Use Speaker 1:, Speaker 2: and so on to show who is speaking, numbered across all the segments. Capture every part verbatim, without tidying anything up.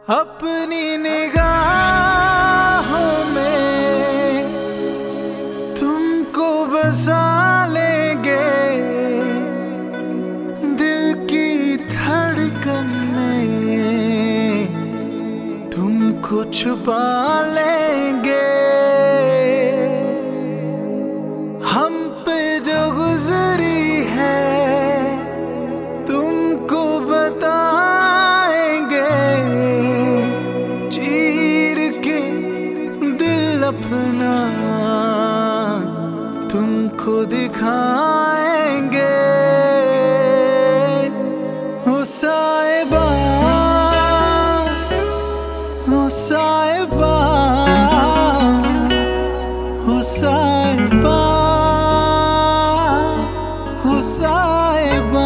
Speaker 1: अपनी निगाहों में तुमको बसा लेंगे, दिल की धड़कन में तुमको छुपा लेंगे। हम पे जो गुजरी है तुमको बताएंगे, चीर के दिल अपना तुमको दिखाएंगे। हो साहिबा, हो साहिबा, हो साहिबा, हो साहिबा।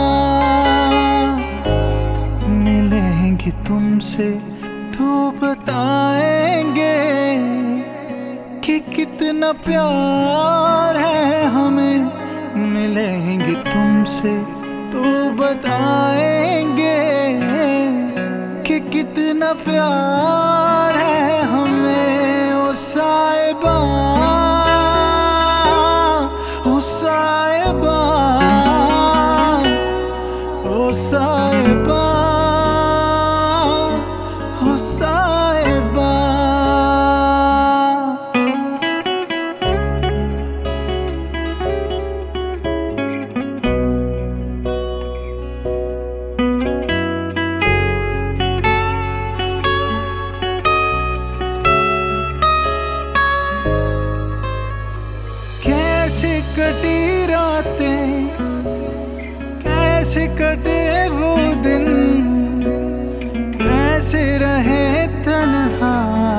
Speaker 1: मिलेंगे तुमसे तो बताएंगे कि कितना प्यार है हमें। मिलेंगे तुमसे तो बताएंगे कि कितना प्यार है हमें। ओ साहिबा, ओ साहिबा, ओ साहिबा, ओ साहिबा। कैसे कटी रातें, कैसे कटे वो दिन, कैसे रहे तन्हा,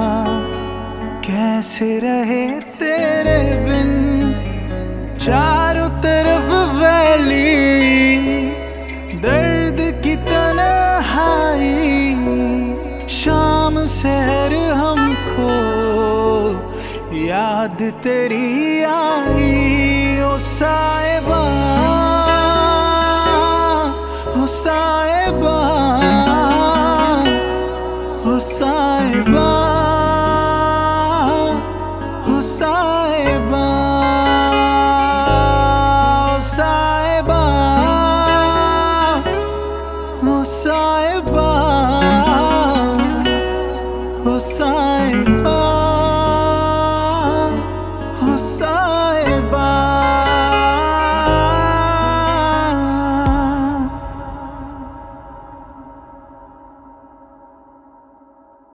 Speaker 1: कैसे रहे तेरे बिन। चारों तरफ वैली, दर्द की तन्हाई, शाम सहर हमको याद तेरी आई। ओ सा